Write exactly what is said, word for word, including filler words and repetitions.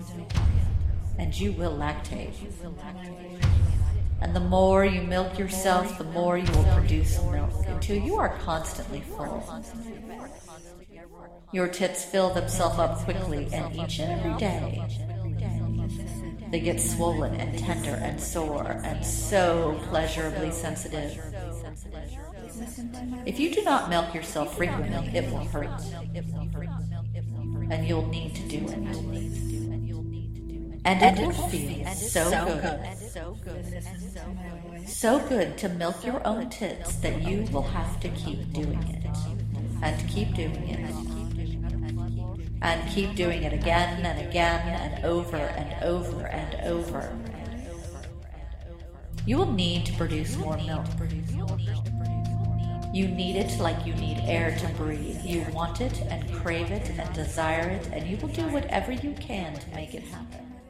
and you will lactate. And the more you milk yourself, the more you will produce milk until you are constantly full. Your tits fill themselves up quickly, and each and every day they get swollen and tender and sore and so pleasurably sensitive. If you do not milk yourself frequently, it will hurt, and you'll need to do it. And it will feel so good. So good to milk your own tits that you will have to keep doing it, and keep doing it, and keep doing it again and again and over and over and over. You will need to produce more milk. You need it like you need air to breathe. You want it and crave it and desire it, and you will do whatever you can to make it happen.